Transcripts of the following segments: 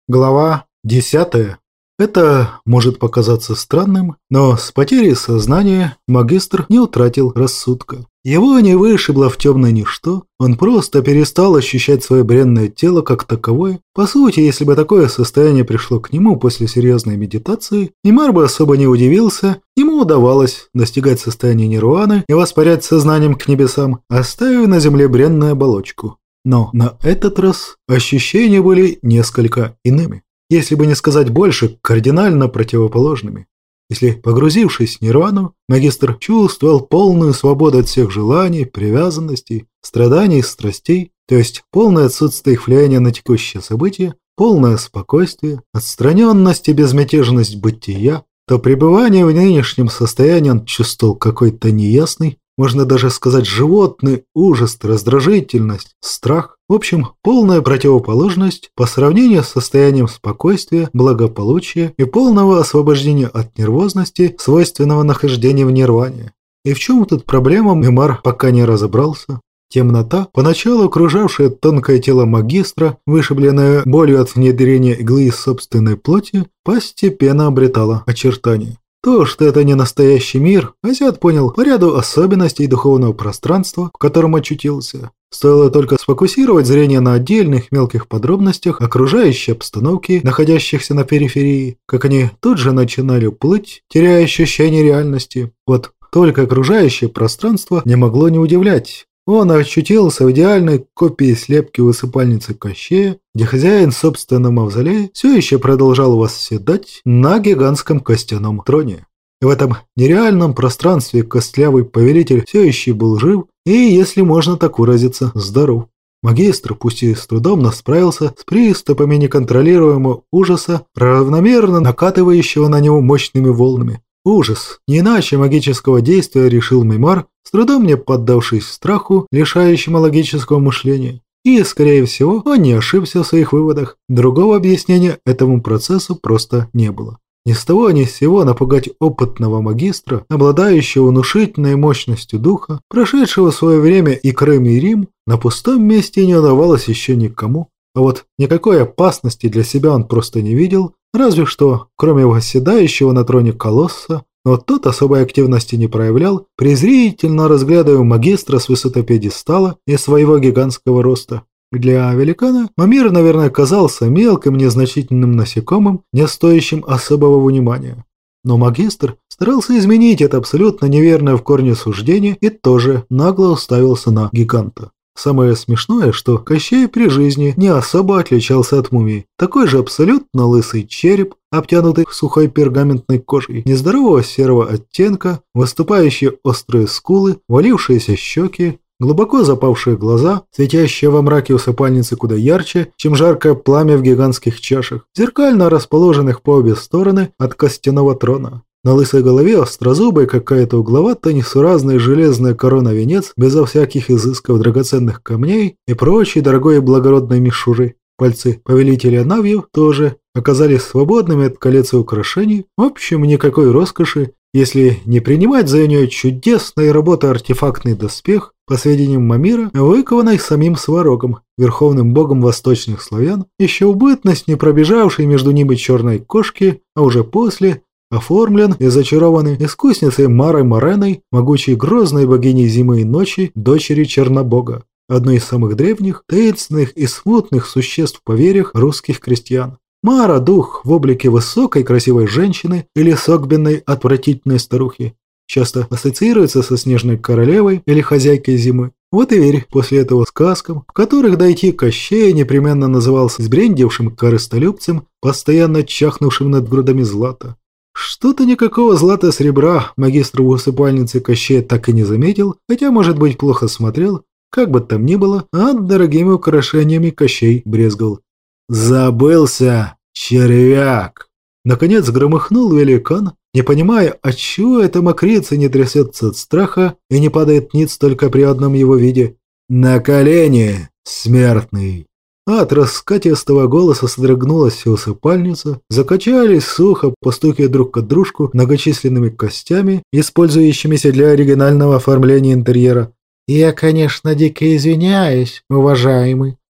Глава 10. Это может показаться странным, но с потерей сознания магистр не утратил рассудка. Его не вышибло в темное ничто, он просто перестал ощущать свое бренное тело как таковое. По сути, если бы такое состояние пришло к нему после серьезной медитации, Мимар бы особо не удивился, ему удавалось достигать состояния нирваны и воспарять сознанием к небесам, оставив на земле бренную оболочку. Но на этот раз ощущения были несколько иными. Если бы не сказать больше, кардинально противоположными. Если, погрузившись в нирвану, магистр чувствовал полную свободу от всех желаний, привязанностей, страданий и страстей, то есть полное отсутствие их влияния на текущие события, полное спокойствие, отстраненность и безмятежность бытия, то пребывание в нынешнем состоянии он чувствовал какой-то неясный, можно даже сказать животный ужас, раздражительность, страх. В общем, полная противоположность по сравнению с состоянием спокойствия, благополучия и полного освобождения от нервозности, свойственного нахождению в нирване. И в чем тут проблема, Мимар пока не разобрался. Темнота, поначалу окружавшая тонкое тело магистра, вышибленное болью от внедрения иглы из собственной плоти, постепенно обретала очертания. То, что это не настоящий мир, Азиат понял по ряду особенностей духовного пространства, в котором очутился. Стоило только сфокусировать зрение на отдельных мелких подробностях окружающей обстановки, находящихся на периферии, как они тут же начинали плыть, теряя ощущение реальности. Вот только окружающее пространство не могло не удивлять. Он очутился в идеальной копии слепки усыпальницы Кощея, где хозяин собственного мавзолея все еще продолжал восседать на гигантском костяном троне. И в этом нереальном пространстве костлявый повелитель все еще был жив и, если можно так выразиться, здоров. Магистр, пусть и с трудом, но справился с приступами неконтролируемого ужаса, равномерно накатывающего на него мощными волнами. Ужас, не иначе магического действия, решил Мимар, с трудом не поддавшись страху, лишающему логического мышления. И, скорее всего, он не ошибся в своих выводах. Другого объяснения этому процессу просто не было. Ни с того ни с сего напугать опытного магистра, обладающего внушительной мощностью духа, прошедшего свое время и Крым, и Рим, на пустом месте не удавалось еще никому. А вот никакой опасности для себя он просто не видел, разве что, кроме восседающего на троне колосса, но тот особой активности не проявлял, презрительно разглядывая магистра с высоты пьедестала и своего гигантского роста. Для великана Мамир, наверное, казался мелким, незначительным насекомым, не стоящим особого внимания. Но магистр старался изменить это абсолютно неверное в корне суждение и тоже нагло уставился на гиганта. Самое смешное, что Кощей при жизни не особо отличался от мумии. Такой же абсолютно лысый череп, обтянутый сухой пергаментной кожей, нездорового серого оттенка, выступающие острые скулы, валившиеся щеки, глубоко запавшие глаза, светящие во мраке усыпальницы куда ярче, чем жаркое пламя в гигантских чашах, зеркально расположенных по обе стороны от костяного трона. На лысой голове острозубой какая-то угловатая несуразная железная корона-венец безо всяких изысков драгоценных камней и прочей дорогой и благородной мишуры. Пальцы повелителя Навьев тоже оказались свободными от колец и украшений. В общем, никакой роскоши, если не принимать за нее чудесной работы артефактный доспех, по сведениям Мамира, выкованный самим Сварогом, верховным богом восточных славян, еще в бытность не пробежавшей между ними черной кошки, а уже после оформлен и зачарованный искусницей Марой Мореной, могучей грозной богиней зимы и ночи, дочери Чернобога, одной из самых древних, таинственных и смутных существ в поверьях русских крестьян. Мара – дух в облике высокой красивой женщины или согбенной отвратительной старухи. Часто ассоциируется со снежной королевой или хозяйкой зимы. Вот и верь после этого сказкам, в которых дойти Кощея непременно назывался сбрендившим корыстолюбцем, постоянно чахнувшим над грудами злата. Что-то никакого злата-сребра магистр в усыпальнице Кощея так и не заметил, хотя, может быть, плохо смотрел, как бы там ни было, а дорогими украшениями Кощей брезгал. «Забылся, червяк!» Наконец громыхнул великан, не понимая, отчего эта мокрица не трясется от страха и не падает ниц только при одном его виде. «На колени, смертный!» От раскатистого голоса содрогнулась вся усыпальница, закачались сухо, постукивая друг от дружку многочисленными костями, использующимися для оригинального оформления интерьера. «Я, конечно, дико извиняюсь, уважаемый,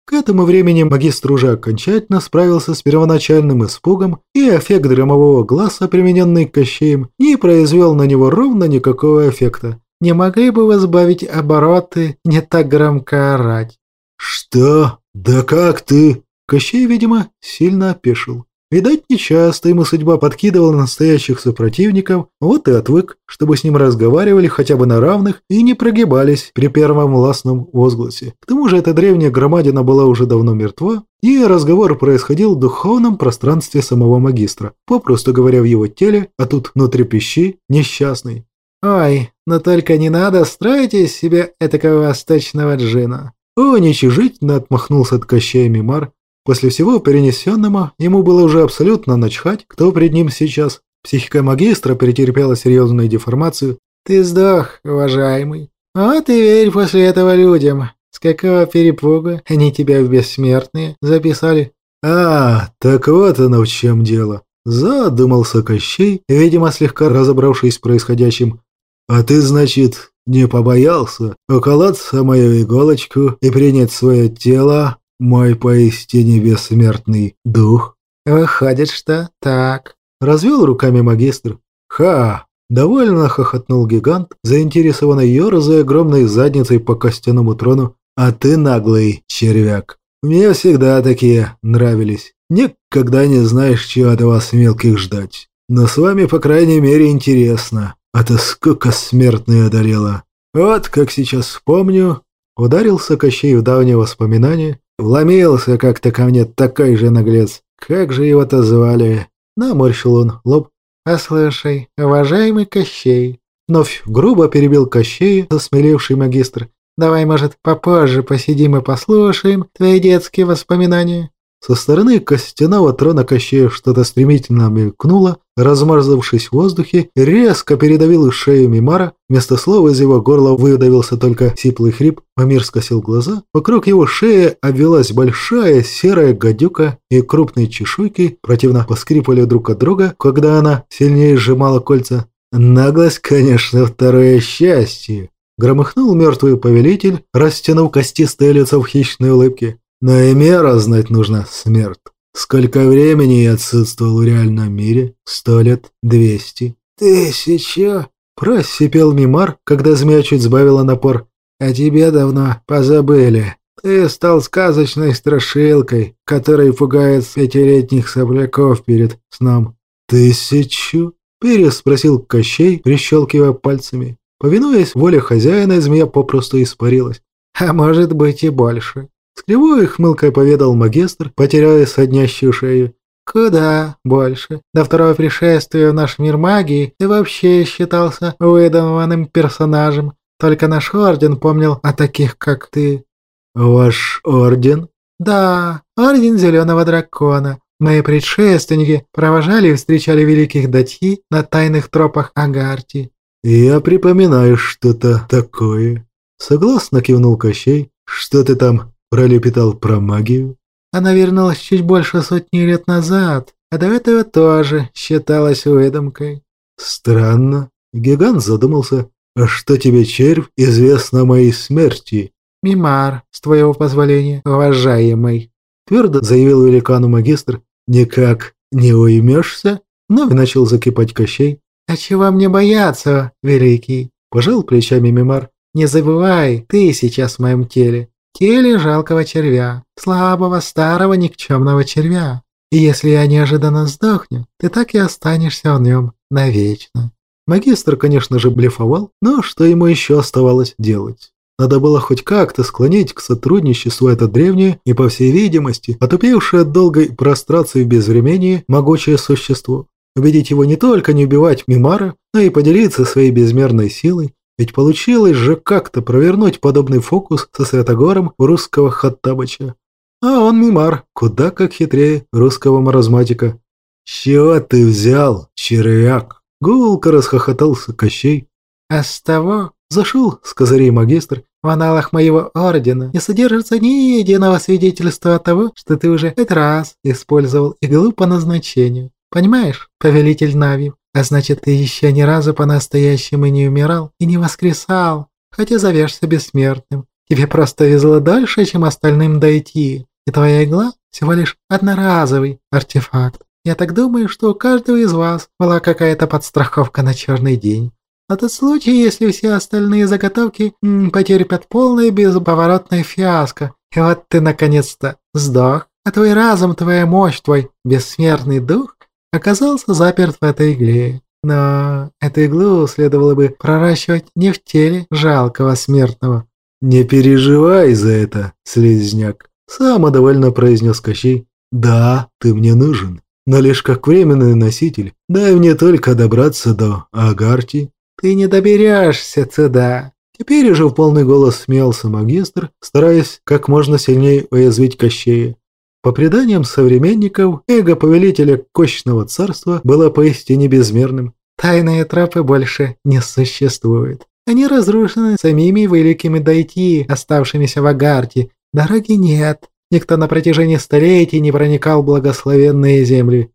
К этому времени магистр уже окончательно справился с первоначальным испугом, и эффект громового глаза, примененный Кощеем, не произвел на него ровно никакого эффекта. «Не могли бы вы сбавить обороты, не так громко орать?» «Что? Да как ты?» Кощей, видимо, сильно опешил. Видать, нечасто ему судьба подкидывала настоящих супротивников, вот и отвык, чтобы с ним разговаривали хотя бы на равных и не прогибались при первом властном возгласе. К тому же эта древняя громадина была уже давно мертва, и разговор происходил в духовном пространстве самого магистра, попросту говоря, в его теле, а тут внутри пищи несчастный. «Ой, но только не надо строить из себя этакого восточного джина». Уничижительно отмахнулся от Кощея Мимар. После всего перенесенного ему было уже абсолютно начхать, кто пред ним сейчас. Психика магистра претерпела серьезную деформацию. «Ты сдох, уважаемый. А ты верь после этого людям. С какого перепуга они тебя в бессмертные записали?» «А, так вот оно в чем дело», – задумался Кощей, видимо, слегка разобравшись в происходящем. «А ты, значит, не побоялся уколоться мою иголочку и принять свое тело, мой поистине бессмертный дух?» «Выходит, что так», – развел руками магистр. «Ха!» – довольно хохотнул гигант, заинтересованно ерзая огромной задницей по костяному трону. «А ты наглый червяк. Мне всегда такие нравились. Никогда не знаешь, чего от вас мелких ждать. Но с вами, по крайней мере, интересно. А то сколько смертной одолела. Вот как сейчас вспомню». Ударился Кощей в давнее воспоминание. «Вломился как-то ко мне такой же наглец. Как же его-то звали?» Наморщил он лоб. «Послушай, уважаемый Кощей». Вновь грубо перебил Кощей, осмелевший магистр. «Давай, может, попозже посидим и послушаем твои детские воспоминания?» Со стороны костяного трона Кощея что-то стремительно мелькнуло, размазавшись в воздухе, резко передавил шею Мимара, вместо слова из его горла выдавился только сиплый хрип, Мамир скосил глаза, вокруг его шеи обвелась большая серая гадюка, и крупные чешуйки противно поскрипывали друг от друга, когда она сильнее сжимала кольца. «Наглость, конечно, второе счастье!» Громыхнул мертвый повелитель, растянув костистое лицо в хищной улыбке. «Но и мера знать нужно, смерть. Сколько времени я отсутствовал в реальном мире? 100 лет? 200? 1000?» Просипел Мимар, когда змея чуть сбавила напор. «О тебе давно позабыли. Ты стал сказочной страшилкой, которой пугает пятилетних сопляков перед сном». 1000? Переспросил Кощей, прищелкивая пальцами. Повинуясь воле хозяина, змея попросту испарилась. «А может быть и больше». С кривой хмылкой поведал магистр, потеряя соднящую шею. «Куда больше? До второго пришествия в наш мир магии ты вообще считался выдуманным персонажем. Только наш орден помнил о таких, как ты». «Ваш орден?» «Да, орден Зеленого Дракона. Мои предшественники провожали и встречали великих датьи на тайных тропах Агарти». «Я припоминаю что-то такое». Согласно кивнул Кощей. «Что ты там пролепетал про магию?» «Она вернулась чуть больше 100 лет назад, а до этого тоже считалась выдумкой». «Странно». Гигант задумался. «А что тебе, червь, известно о моей смерти?» «Мимар, с твоего позволения, уважаемый», — твердо заявил великану магистр. «Никак не уймешься?» Вновь начал закипать Кощей. «А чего мне бояться, великий?» – пожал плечами Мимар. «Не забывай, ты сейчас в моем теле. Теле жалкого червя, слабого, старого, никчемного червя. И если я неожиданно сдохну, ты так и останешься в нем навечно». Магистр, конечно же, блефовал, но что ему еще оставалось делать? Надо было хоть как-то склонить к сотрудничеству это древнее и, по всей видимости, отупевшее от долгой прострации в безвремении могучее существо. Убедить его не только не убивать Мимара, но и поделиться своей безмерной силой, ведь получилось же как-то провернуть подобный фокус со Святогором русского Хаттабыча. А он, Мимар, куда как хитрее русского маразматика. «Чего ты взял, червяк?» – гулко расхохотался Кощей. «А с того, зашел с козырей магистр, в аналах моего ордена не содержится ни единого свидетельства того, что ты уже 5 раз использовал иглу по назначению. Понимаешь, повелитель Навьев? А значит, ты еще ни разу по-настоящему не умирал и не воскресал, хотя зовешься бессмертным. Тебе просто везло дольше, чем остальным дойти, и твоя игла всего лишь одноразовый артефакт. Я так думаю, что у каждого из вас была какая-то подстраховка на черный день. На тот случай, если все остальные заготовки потерпят полное бесповоротное фиаско. И вот ты наконец-то сдох, а твой разум, твоя мощь, твой бессмертный дух оказался заперт в этой игле. Но эту иглу следовало бы проращивать не в теле жалкого смертного. «Не переживай за это, слизняк», – самодовольно произнес Кощей. «Да, ты мне нужен, но лишь как временный носитель. Дай мне только добраться до Агарти». «Ты не доберешься туда». Теперь уже в полный голос смеялся магистр, стараясь как можно сильнее уязвить Кощея. По преданиям современников, эго повелителя Кощного царства было поистине безмерным. Тайные тропы больше не существует. Они разрушены самими великими дойти, оставшимися в Агарте. Дороги нет. Никто на протяжении столетий не проникал в благословенные земли.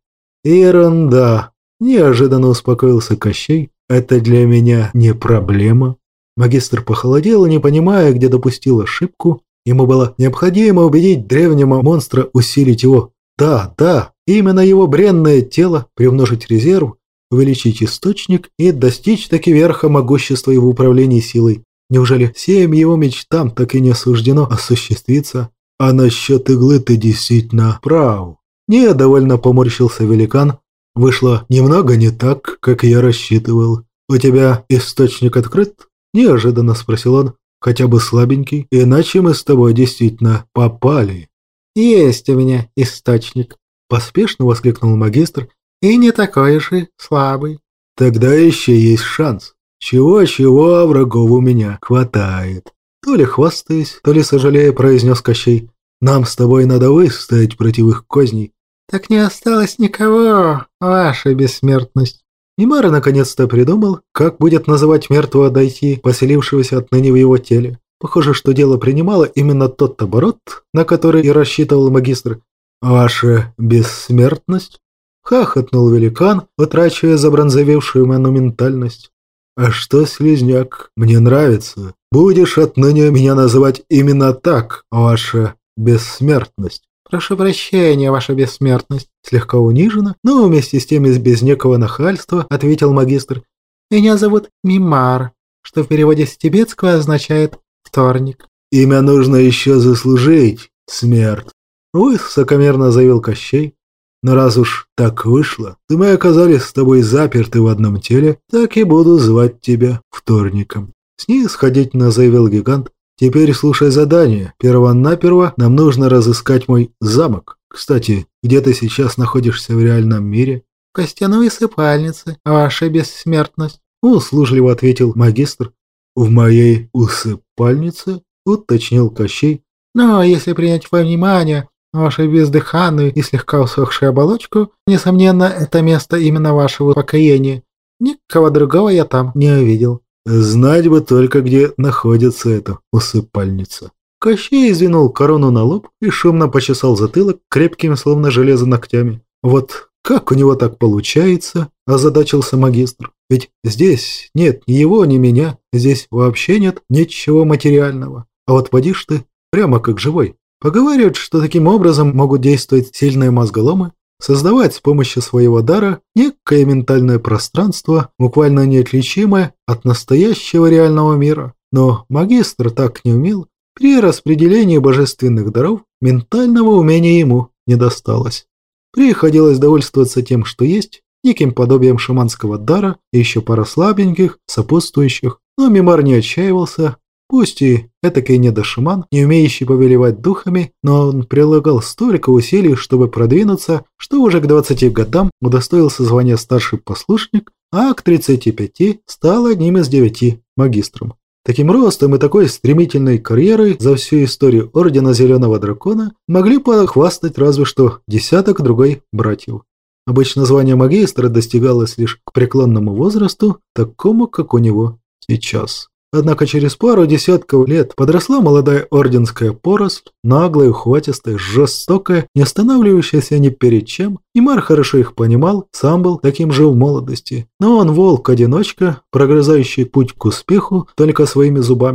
«Ерунда!» – неожиданно успокоился Кощей. «Это для меня не проблема». Магистр похолодел, не понимая, где допустил ошибку. Ему было необходимо убедить древнего монстра усилить его. Да, именно его бренное тело, приумножить резерв, увеличить источник и достичь таки верха могущества и в управлении силой. Неужели всем его мечтам так и не суждено осуществиться? А насчет иглы ты действительно прав. Недовольно поморщился великан. Вышло немного не так, как я рассчитывал. У тебя источник открыт? Неожиданно спросил он. Хотя бы слабенький, иначе мы с тобой действительно попали. «Есть у меня источник», – поспешно воскликнул магистр, – «и не такой уж и слабый». «Тогда еще есть шанс. Чего-чего, а врагов у меня хватает». То ли хвастаясь, то ли сожалея, произнес Кощей. «Нам с тобой надо выстоять против их козней». «Так не осталось никого, ваша бессмертность». Мимара наконец-то придумал, как будет называть мертвого Дайти, поселившегося отныне в его теле. Похоже, что дело принимало именно тот оборот, на который и рассчитывал магистр. «Ваша бессмертность?» – хохотнул великан, утрачивая забронзовевшую монументальность. «А что, слизняк, мне нравится. Будешь отныне меня называть именно так, ваша бессмертность». «Прошу прощения, ваша бессмертность», – слегка униженно, но вместе с тем и без некого нахальства, ответил магистр. «Меня зовут Мимар, что в переводе с тибетского означает «вторник». «Имя нужно еще заслужить, смерть», – высокомерно заявил Кощей. «Но раз уж так вышло, то мы оказались с тобой заперты в одном теле, так и буду звать тебя вторником», – снисходительно заявил гигант. «Теперь слушай задание. Первонаперво нам нужно разыскать мой замок. Кстати, где ты сейчас находишься в реальном мире?» «В костяной усыпальнице, ваша бессмертность», – услужливо ответил магистр. «В моей усыпальнице?» – уточнил Кощей. «Но если принять во внимание вашу бездыханную и слегка усохшую оболочку, несомненно, это место именно вашего упокоения. Никого другого я там не увидел». «Знать бы только, где находится эта усыпальница». Кощей извинул корону на лоб и шумно почесал затылок крепкими, словно железо, ногтями. «Вот как у него так получается?» – озадачился магистр. «Ведь здесь нет ни его, ни меня, здесь вообще нет ничего материального. А вот поди ж ты, прямо как живой. Поговаривают, что таким образом могут действовать сильные мозголомы, создавать с помощью своего дара некое ментальное пространство, буквально неотличимое от настоящего реального мира. Но магистр так не умел. При распределении божественных даров ментального умения ему не досталось. Приходилось довольствоваться тем, что есть, неким подобием шаманского дара и еще пара слабеньких, сопутствующих. Но Мимар не отчаивался. Пусть и этакий недошаман, не умеющий повелевать духами, но он прилагал столько усилий, чтобы продвинуться, что уже к 20 годам удостоился звания старший послушник, а к 35 стал одним из 9 магистром. Таким ростом и такой стремительной карьерой за всю историю Ордена Зеленого Дракона могли похвастать разве что десяток другой братьев. Обычно звание магистра достигалось лишь к преклонному возрасту, такому, как у него сейчас. Однако через пару десятков лет подросла молодая орденская поросль, наглая, ухватистая, жестокая, не останавливающаяся ни перед чем. Мимар хорошо их понимал, сам был таким же в молодости. Но он волк-одиночка, прогрызающий путь к успеху только своими зубами.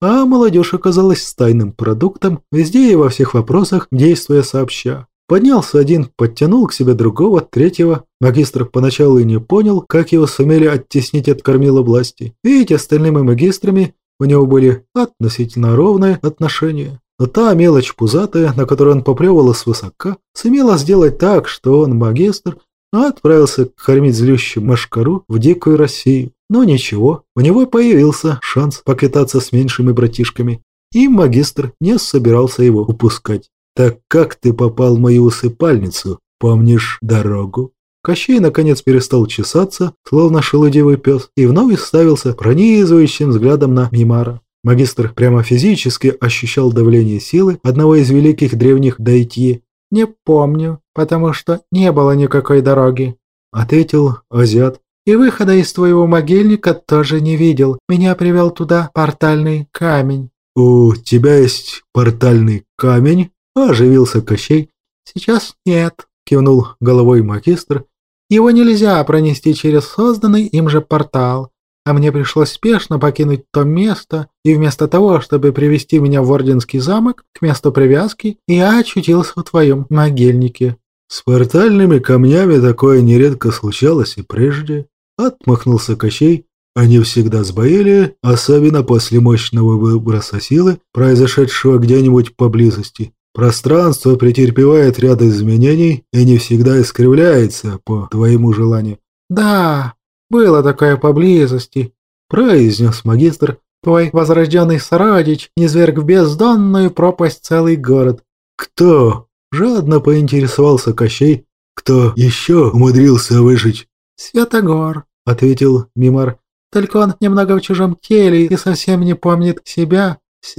А молодежь оказалась стайным продуктом, везде и во всех вопросах действуя сообща. Поднялся один, подтянул к себе другого, третьего. Магистр поначалу и не понял, как его сумели оттеснить от кормила власти. Ведь остальными магистрами у него были относительно ровные отношения. Но та мелочь пузатая, на которую он поплевывал свысока, сумела сделать так, что он, магистр, отправился кормить злющую машкару в дикую Россию. Но ничего, у него появился шанс поквитаться с меньшими братишками, и магистр не собирался его упускать. «Так как ты попал в мою усыпальницу? Помнишь дорогу?» Кощей наконец перестал чесаться, словно шелудивый пес, и вновь уставился пронизывающим взглядом на Мимара. Магистр прямо физически ощущал давление силы одного из великих древних дайтьи. «Не помню, потому что не было никакой дороги», — ответил азиат. «И выхода из твоего могильника тоже не видел. Меня привел туда портальный камень». «У тебя есть портальный камень?» – оживился Кощей. «Сейчас нет», – кивнул головой магистр. «Его нельзя пронести через созданный им же портал. А мне пришлось спешно покинуть то место, и вместо того, чтобы привести меня в Орденский замок, к месту привязки, я очутился в твоем могильнике». «С портальными камнями такое нередко случалось и прежде», – отмахнулся Кощей. «Они всегда сбоили, особенно после мощного выброса силы, произошедшего где-нибудь поблизости. Пространство претерпевает ряд изменений и не всегда искривляется по твоему желанию». «Да, было такое поблизости», – произнес магистр. «Твой возрожденный сородич низверг в бездонную пропасть целый город». «Кто?» – жадно поинтересовался Кощей. «Кто еще умудрился выжить?» «Святогор», – ответил Мимар. «Только он немного в чужом теле и совсем не помнит себя».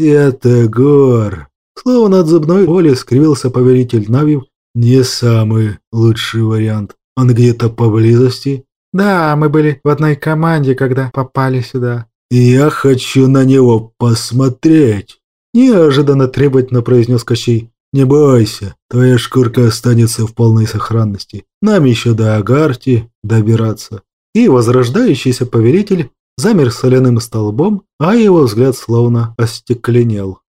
«Святогор!» Словно от зубной боли скривился повелитель Навьев. «Не самый лучший вариант. Он где-то поблизости?» «Да, мы были в одной команде, когда попали сюда». «Я хочу на него посмотреть!» Неожиданно требовательно произнес Кощей. «Не бойся, твоя шкурка останется в полной сохранности. Нам еще до Агарти добираться». И возрождающийся повелитель замер соляным столбом, а его взгляд словно остекленел.